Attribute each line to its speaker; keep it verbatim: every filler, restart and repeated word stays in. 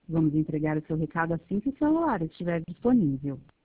Speaker 1: Vamos entregar o seu recado assim que o celular estiver disponível.